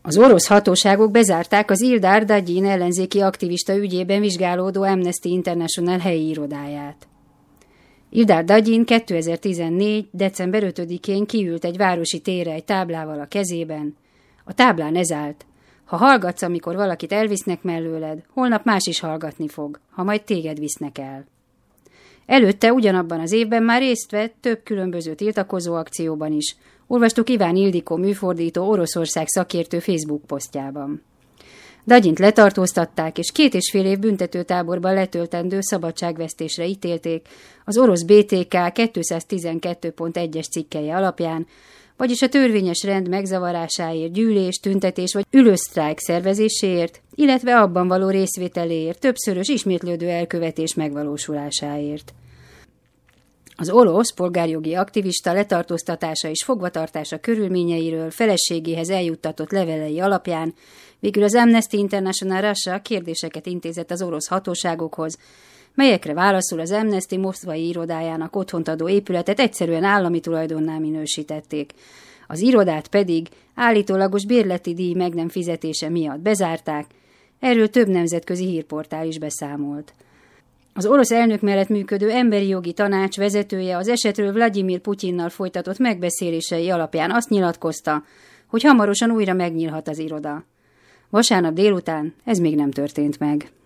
Az orosz hatóságok bezárták az Ildar Dagyin ellenzéki aktivista ügyében vizsgálódó Amnesty International helyi irodáját. Ildar Dagyin 2014. december 5-én kiült egy városi térre egy táblával a kezében. A táblán ez állt: ha hallgatsz, amikor valakit elvisznek mellőled, holnap más is hallgatni fog, ha majd téged visznek el. Előtte ugyanabban az évben már részt vett több különböző tiltakozó akcióban is. Olvastuk Iván Ildikó műfordító Oroszország szakértő Facebook posztjában. Dagyint letartóztatták, és 2,5 év büntetőtáborban letöltendő szabadságvesztésre ítélték az orosz BTK 212.1-es cikkelye alapján, vagyis a törvényes rend megzavarásáért, gyűlés, tüntetés vagy ülősztrájk szervezéséért, illetve abban való részvételéért, többszörös ismétlődő elkövetés megvalósulásáért. Az orosz polgárjogi aktivista letartóztatása és fogvatartása körülményeiről feleségéhez eljuttatott levelei alapján végül az Amnesty International Russia kérdéseket intézett az orosz hatóságokhoz, melyekre válaszul az Amnesty moszkvai irodájának otthont adó épületet egyszerűen állami tulajdonná minősítették. Az irodát pedig állítólagos bérleti díj meg nem fizetése miatt bezárták, erről több nemzetközi hírportál is beszámolt. Az orosz elnök mellett működő emberi jogi tanács vezetője az esetről Vladimir Putyinnal folytatott megbeszélései alapján azt nyilatkozta, hogy hamarosan újra megnyílhat az iroda. Vasárnap délután ez még nem történt meg.